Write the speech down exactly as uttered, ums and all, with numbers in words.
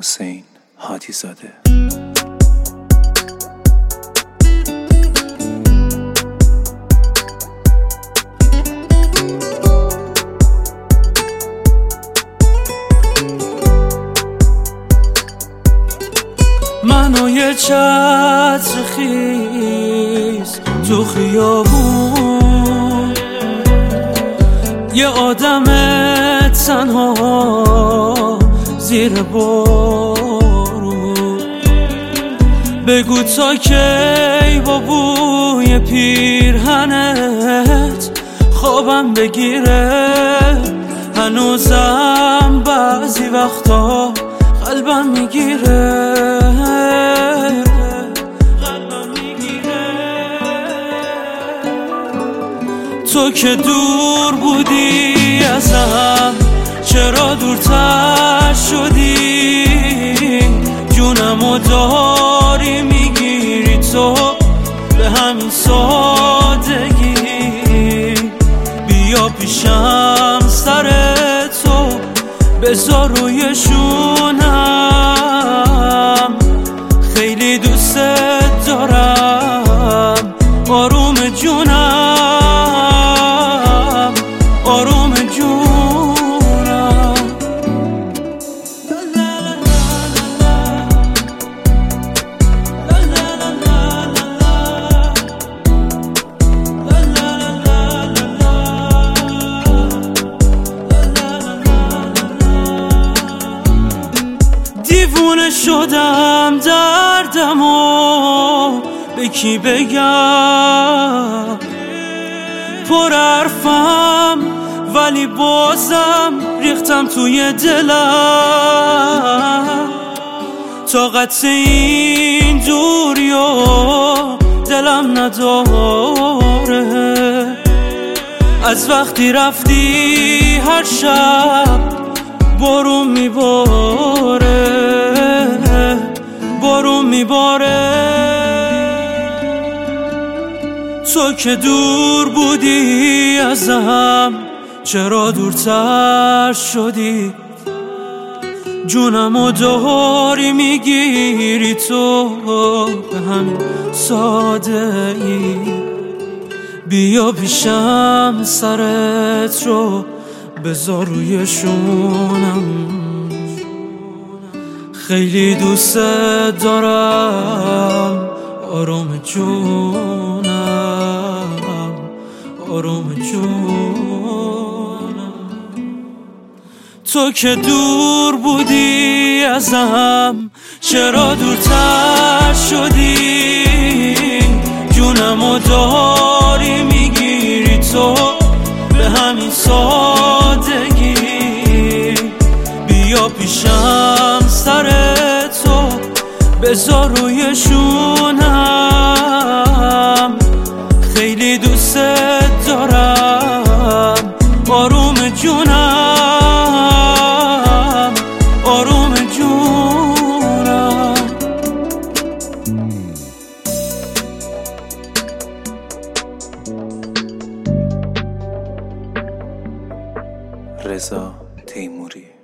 حسین هادی زاده. من و یه چتر خیز تو خیابون، یه آدم تنها زیر بارون. بگو تا کی با بوی پیرهنت خوابم بگیره، هنوزم بعضی وقتا قلبم میگیره. تو که دور بودی ازم، چرا دورتر شدی؟ جونمو داری میگیری تو به همین سادگی. بیا پیشم سر تو بذار روی شونم، خیلی دوست دارم آروم جونم، آروم جونم. دیوونه شدم دردمو به کی بگم؟ پر حرفم ولی بازم ریختم توی دلم. طاقت این دوریو دلم نداره، از وقتی رفتی هر شب بارون میباره، بارون میباره. تو که دور بودی ازم، چرا دورتر شدی؟ جونمو داری میگیری تو به همین ساده ای. بیا پیشم سرت رو بذار روی شونم، خیلی دوست دارم آروم جونم، آروم جونم. تو که دور بودی ازم، چرا دورتر شدی؟ جونمو داری میگیری تو به همین سادگی. بیا پیشم سر تو بذار روی شونم، خیلی دوست دارم آروم جونم، آروم جونم. رضا تیموری.